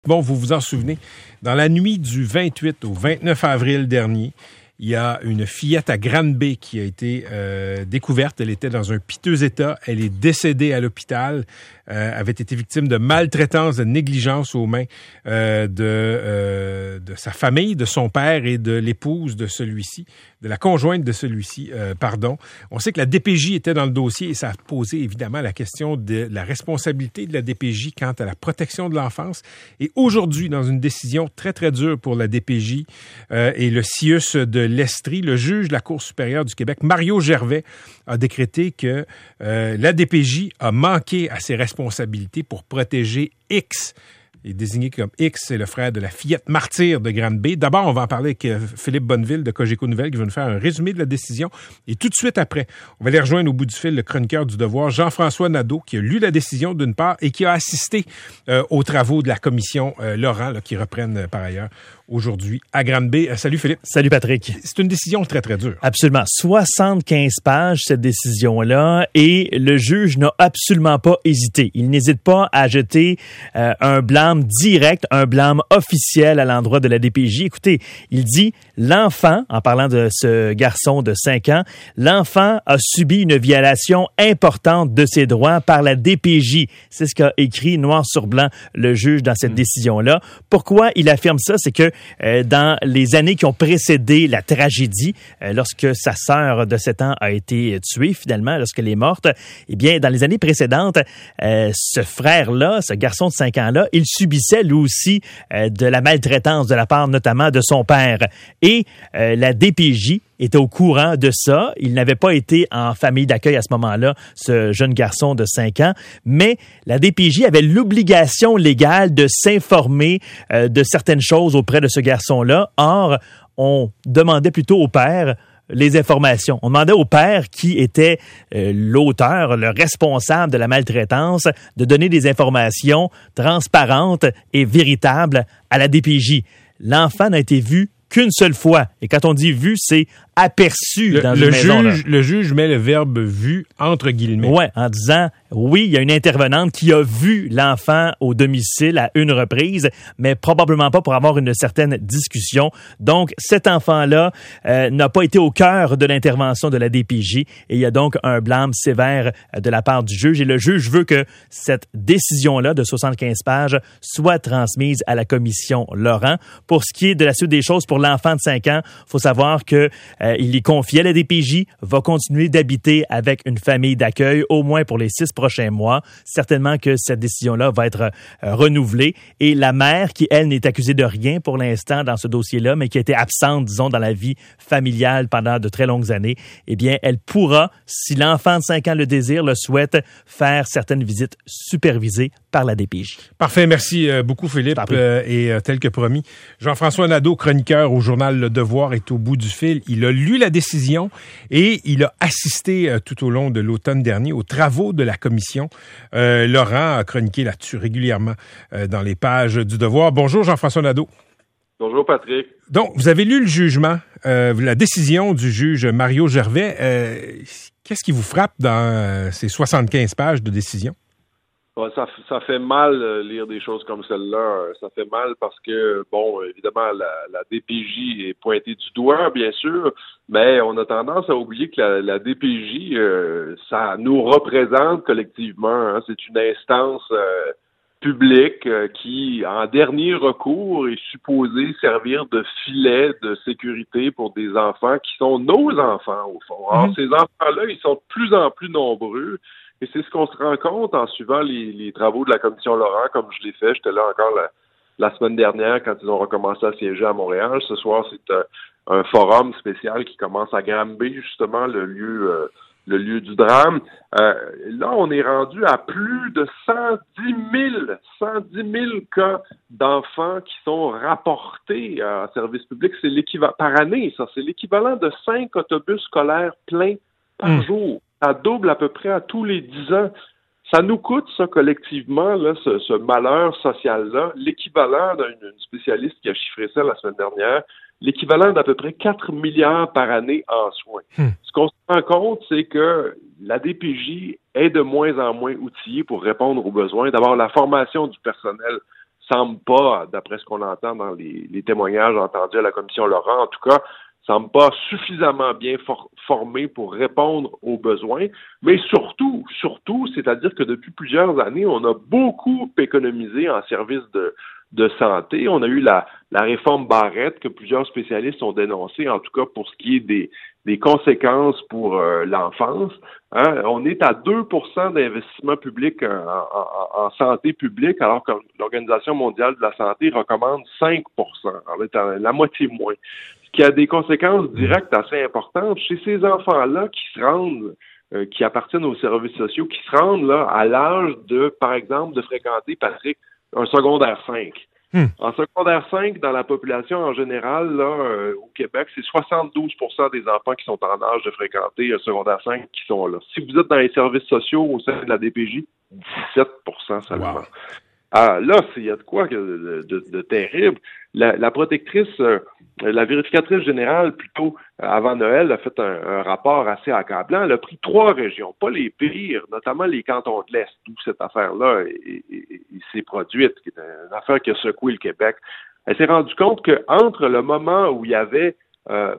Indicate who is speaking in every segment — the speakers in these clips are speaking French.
Speaker 1: Bon, vous vous en souvenez, dans la nuit du 28 au 29 avril dernier, il y a une fillette à Granby qui a été découverte. Elle était dans un piteux état. Elle est décédée à l'hôpital. Avait été victime de maltraitance, de négligence aux mains de sa famille, de son père et de l'épouse de celui-ci, de la conjointe de celui-ci, pardon. On sait que la DPJ était dans le dossier et ça a posé évidemment la question de la responsabilité de la DPJ quant à la protection de l'enfance. Et aujourd'hui, dans une décision très, très dure pour la DPJ et le CIUS de l'Estrie, le juge de la Cour supérieure du Québec, Mario Gervais, a décrété que la DPJ a manqué à ses responsabilités pour protéger X. Il est désigné comme X, c'est le frère de la fillette martyre de Granby. D'abord, on va en parler avec Philippe Bonneville de Cogeco Nouvelles qui va nous faire un résumé de la décision. Et tout de suite après, on va aller rejoindre au bout du fil le chroniqueur du Devoir, Jean-François Nadeau, qui a lu la décision d'une part et qui a assisté aux travaux de la commission Laurent, là, qui reprennent par ailleurs aujourd'hui à Granby. Salut Philippe.
Speaker 2: Salut Patrick.
Speaker 1: C'est une décision très, très dure.
Speaker 2: Absolument. 75 pages, cette décision-là, et le juge n'a absolument pas hésité. Il n'hésite pas à jeter un blâme direct, un blâme officiel à l'endroit de la DPJ. Écoutez, il dit, l'enfant, en parlant de ce garçon de 5 ans, l'enfant a subi une violation importante de ses droits par la DPJ. C'est ce qu'a écrit noir sur blanc le juge dans cette décision-là. Pourquoi il affirme ça? C'est que dans les années qui ont précédé la tragédie, lorsque sa sœur de 7 ans a été tuée finalement, lorsqu'elle est morte, eh bien, dans les années précédentes, ce frère-là, ce garçon de 5 ans-là, il subissait lui aussi de la maltraitance de la part notamment de son père. Et la DPJ était au courant de ça. Il n'avait pas été en famille d'accueil à ce moment-là, ce jeune garçon de 5 ans, mais la DPJ avait l'obligation légale de s'informer de certaines choses auprès de ce garçon-là. Or, on demandait plutôt au père les informations. On demandait au père qui était l'auteur, le responsable de la maltraitance, de donner des informations transparentes et véritables à la DPJ. L'enfant n'a été vu qu'une seule fois. Et quand on dit vu, c'est aperçu dans une maison.
Speaker 1: Le juge met le verbe « vu » entre guillemets.
Speaker 2: Oui, en disant, oui, il y a une intervenante qui a vu l'enfant au domicile à une reprise, mais probablement pas pour avoir une certaine discussion. Donc, cet enfant-là n'a pas été au cœur de l'intervention de la DPJ et il y a donc un blâme sévère de la part du juge. Et le juge veut que cette décision-là de 75 pages soit transmise à la commission Laurent. Pour ce qui est de la suite des choses, pour l'enfant de 5 ans, il faut savoir que il est confié à la DPJ, va continuer d'habiter avec une famille d'accueil au moins pour les 6 prochains mois. Certainement que cette décision-là va être renouvelée. Et la mère, qui, elle, n'est accusée de rien pour l'instant dans ce dossier-là, mais qui a été absente, disons, dans la vie familiale pendant de très longues années, eh bien, elle pourra, si l'enfant de 5 ans le désire, le souhaite, faire certaines visites supervisées par la DPJ.
Speaker 1: Parfait. Merci beaucoup, Philippe. Et tel que promis, Jean-François Nadeau, chroniqueur au journal Le Devoir, est au bout du fil. Il a lu la décision et il a assisté tout au long de l'automne dernier aux travaux de la commission. Laurent a chroniqué là-dessus régulièrement dans les pages du Devoir. Bonjour Jean-François Nadeau.
Speaker 3: Bonjour Patrick.
Speaker 1: Donc, vous avez lu le jugement, la décision du juge Mario Gervais. Qu'est-ce qui vous frappe dans ces 75 pages de décision?
Speaker 3: Ça fait mal lire des choses comme celle-là. Ça fait mal parce que, bon, évidemment, la DPJ est pointée du doigt, bien sûr, mais on a tendance à oublier que la DPJ, ça nous représente collectivement. Hein. C'est une instance publique qui, en dernier recours, est supposée servir de filet de sécurité pour des enfants qui sont nos enfants, au fond. Or, ces enfants-là, ils sont de plus en plus nombreux. Et c'est ce qu'on se rend compte en suivant les travaux de la commission Laurent, comme je l'ai fait. J'étais là encore la semaine dernière quand ils ont recommencé à siéger à Montréal. Ce soir, c'est un forum spécial qui commence à Granby, justement, le lieu du drame. Là, on est rendu à plus de 110 000 cas d'enfants qui sont rapportés en service public. C'est l'équivalent par année, ça. C'est l'équivalent de 5 autobus scolaires pleins par jour. Ça double à peu près à tous les 10 ans. Ça nous coûte, ça, collectivement, là, ce malheur social-là, l'équivalent d'une spécialiste qui a chiffré ça la semaine dernière, l'équivalent d'à peu près 4 milliards par année en soins. Ce qu'on se rend compte, c'est que la DPJ est de moins en moins outillée pour répondre aux besoins. D'abord, la formation du personnel semble pas, d'après ce qu'on entend dans les témoignages entendus à la commission Laurent, en tout cas, semble pas suffisamment bien formé pour répondre aux besoins, mais surtout, c'est-à-dire que depuis plusieurs années, on a beaucoup économisé en services de santé. On a eu la réforme Barrette que plusieurs spécialistes ont dénoncée, en tout cas pour ce qui est des conséquences pour l'enfance. Hein? On est à 2% d'investissement public en santé publique, alors que l'Organisation mondiale de la santé recommande 5%. On est à la moitié moins. Ce qui a des conséquences directes assez importantes chez ces enfants-là qui se rendent, qui appartiennent aux services sociaux, qui se rendent là à l'âge de, par exemple, de fréquenter, Patrick, un secondaire 5. En secondaire 5, dans la population en général, là, au Québec, c'est 72% des enfants qui sont en âge de fréquenter un secondaire 5 qui sont là. Si vous êtes dans les services sociaux au sein de la DPJ, 17% seulement. Wow. Ah, là, il y a de quoi de terrible. La protectrice, la vérificatrice générale, plutôt, avant Noël, a fait un rapport assez accablant. Elle a pris 3 régions, pas les pires, notamment les cantons de l'Est, où cette affaire-là s'est produite, qui est une affaire qui a secoué le Québec. Elle s'est rendue compte qu'entre le moment où il y avait un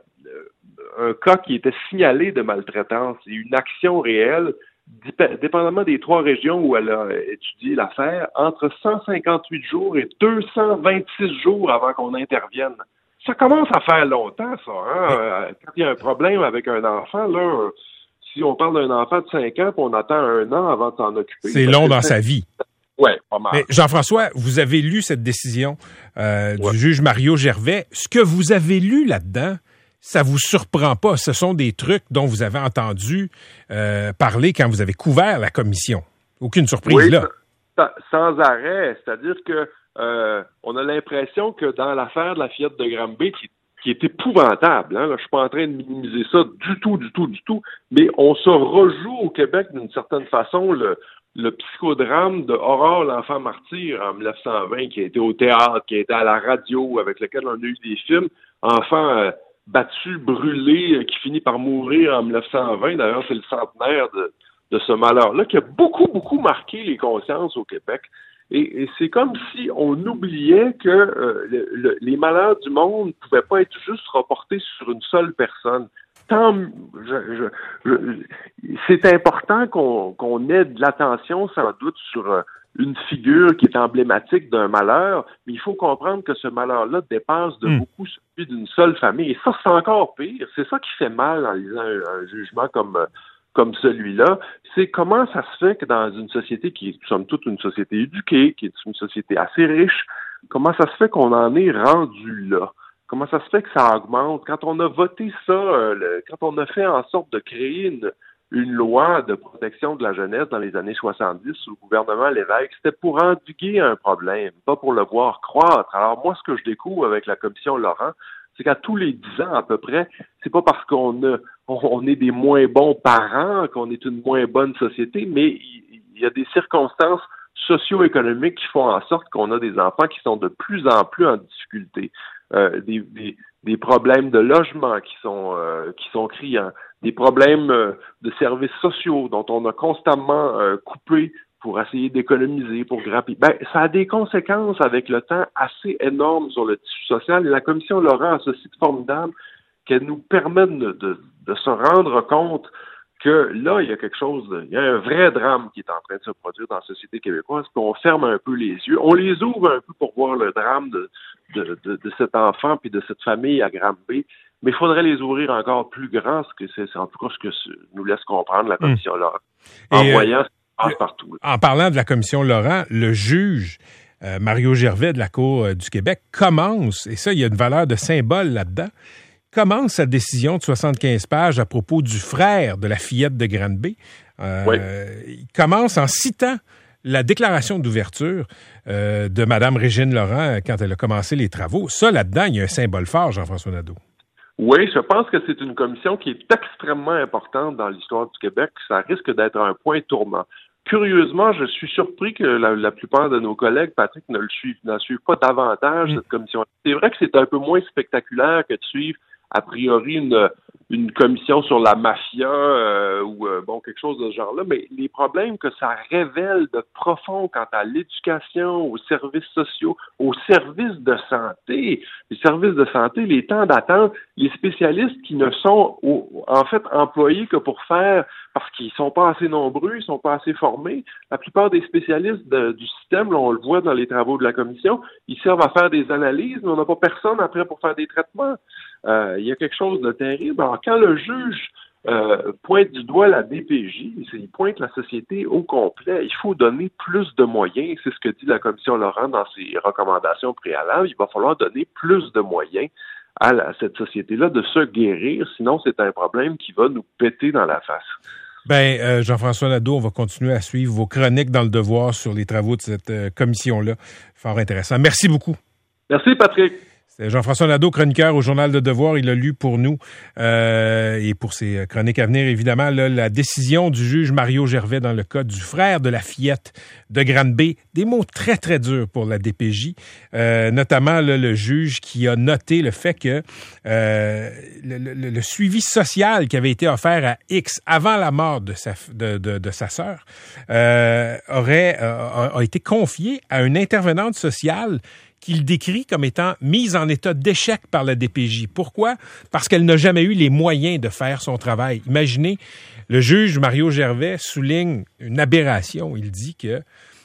Speaker 3: cas qui était signalé de maltraitance et une action réelle, dépendamment des 3 régions où elle a étudié l'affaire, entre 158 jours et 226 jours avant qu'on intervienne. Ça commence à faire longtemps, ça. Hein? Quand il y a un problème avec un enfant, là, si on parle d'un enfant de 5 ans, puis on attend 1 an avant de s'en occuper.
Speaker 1: C'est long dans sa vie.
Speaker 3: Oui, pas mal.
Speaker 1: Mais Jean-François, vous avez lu cette décision du juge Mario Gervais. Ce que vous avez lu là-dedans, ça vous surprend pas. Ce sont des trucs dont vous avez entendu parler quand vous avez couvert la commission. Aucune surprise là.
Speaker 3: Sans arrêt. C'est-à-dire que on a l'impression que dans l'affaire de la fillette de Granby, qui est épouvantable, hein, là, je suis pas en train de minimiser ça du tout, mais on se rejoue au Québec d'une certaine façon le psychodrame de Aurore l'enfant martyr en 1920, qui a été au théâtre, qui a été à la radio, avec lequel on a eu des films, enfant battu, brûlé, qui finit par mourir en 1920. D'ailleurs, c'est le centenaire de ce malheur-là qui a beaucoup marqué les consciences au Québec. Et c'est comme si on oubliait que les malheurs du monde ne pouvaient pas être juste reportés sur une seule personne. C'est important qu'on ait de l'attention, sans doute, sur une figure qui est emblématique d'un malheur, mais il faut comprendre que ce malheur-là dépasse de beaucoup celui d'une seule famille. Et ça, c'est encore pire. C'est ça qui fait mal en lisant un jugement comme celui-là. C'est comment ça se fait que dans une société qui est, somme toute, une société éduquée, qui est une société assez riche, comment ça se fait qu'on en est rendu là? Comment ça se fait que ça augmente? Quand on a voté ça, quand on a fait en sorte de créer une loi de protection de la jeunesse dans les années 70 sous le gouvernement Lévesque, c'était pour endiguer un problème, pas pour le voir croître. Alors moi, ce que je découvre avec la commission Laurent, c'est qu'à tous les 10 ans à peu près, c'est pas parce qu'on est des moins bons parents, qu'on est une moins bonne société, mais il y a des circonstances socio-économiques qui font en sorte qu'on a des enfants qui sont de plus en plus en difficulté. Des problèmes de logement qui sont criants, des problèmes de services sociaux dont on a constamment coupé pour essayer d'économiser, pour grapper. Ça a des conséquences avec le temps assez énormes sur le tissu social. Et la commission Laurent a ce site formidable qu'elle nous permet de se rendre compte que là, il y a il y a un vrai drame qui est en train de se produire dans la société québécoise, puis on ferme un peu les yeux. On les ouvre un peu pour voir le drame de cet enfant puis de cette famille à Granby, mais il faudrait les ouvrir encore plus grand, ce que c'est en tout cas ce que nous laisse comprendre la commission Laurent, en voyant ce qui se passe partout.
Speaker 1: En parlant de la commission Laurent, le juge Mario Gervais de la Cour du Québec commence, et ça, il y a une valeur de symbole là-dedans, commence sa décision de 75 pages à propos du frère de la fillette de Granby. Oui. Il commence en citant la déclaration d'ouverture de Mme Régine Laurent quand elle a commencé les travaux. Ça, là-dedans, il y a un symbole fort, Jean-François Nadeau.
Speaker 3: Oui, je pense que c'est une commission qui est extrêmement importante dans l'histoire du Québec. Ça risque d'être un point tournant. Curieusement, je suis surpris que la plupart de nos collègues, Patrick, ne suivent pas davantage cette commission. C'est vrai que c'est un peu moins spectaculaire que de suivre a priori une commission sur la mafia ou quelque chose de ce genre-là, mais les problèmes que ça révèle de profond quant à l'éducation, aux services sociaux, aux services de santé, les services de santé, les temps d'attente, les spécialistes qui ne sont en fait employés que pour faire, parce qu'ils sont pas assez nombreux, ils sont pas assez formés. La plupart des spécialistes du système, là, on le voit dans les travaux de la commission, ils servent à faire des analyses, mais on n'a pas personne après pour faire des traitements. Il y a quelque chose de terrible. Alors, quand le juge pointe du doigt la DPJ, il pointe la société au complet. Il faut donner plus de moyens. C'est ce que dit la commission Laurent dans ses recommandations préalables. Il va falloir donner plus de moyens à cette société-là de se guérir. Sinon, c'est un problème qui va nous péter dans la face.
Speaker 1: Jean-François Nadeau, on va continuer à suivre vos chroniques dans le Devoir sur les travaux de cette commission-là. Fort intéressant. Merci beaucoup.
Speaker 3: Merci, Patrick.
Speaker 1: C'est Jean-François Nadeau, chroniqueur au Journal de Devoir. Il a lu pour nous et pour ses chroniques à venir, évidemment, là, la décision du juge Mario Gervais dans le cas du frère de la fillette de Granby. Des mots très, très durs pour la DPJ, notamment là, le juge qui a noté le fait que le suivi social qui avait été offert à X avant la mort de sa sœur a été confié à une intervenante sociale qu'il décrit comme étant mise en état d'échec par la DPJ. Pourquoi? Parce qu'elle n'a jamais eu les moyens de faire son travail. Imaginez, le juge Mario Gervais souligne une aberration. Il dit que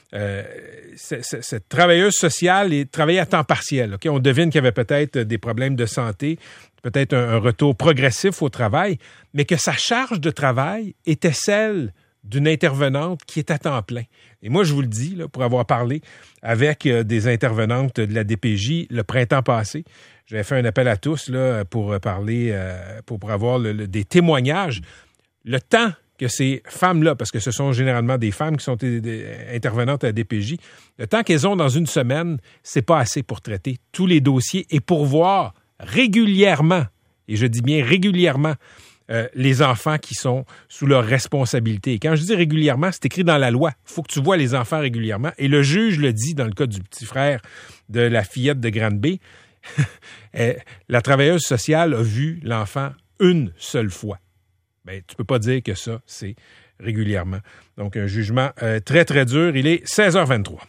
Speaker 1: cette travailleuse sociale travaillait à temps partiel. Okay? On devine qu'il y avait peut-être des problèmes de santé, peut-être un retour progressif au travail, mais que sa charge de travail était celle d'une intervenante qui est à temps plein. Et moi, je vous le dis, là, pour avoir parlé avec des intervenantes de la DPJ le printemps passé, j'avais fait un appel à tous là, pour parler, pour avoir des témoignages. Le temps que ces femmes-là, parce que ce sont généralement des femmes qui sont des intervenantes à la DPJ, le temps qu'elles ont dans une semaine, c'est pas assez pour traiter tous les dossiers et pour voir régulièrement, et je dis bien régulièrement, les enfants qui sont sous leur responsabilité. Et quand je dis régulièrement, c'est écrit dans la loi. Il faut que tu vois les enfants régulièrement. Et le juge le dit dans le cas du petit frère de la fillette de Granby. La travailleuse sociale a vu l'enfant une seule fois. Ben, tu peux pas dire que ça, c'est régulièrement. Donc, un jugement très, très dur. Il est 16h23.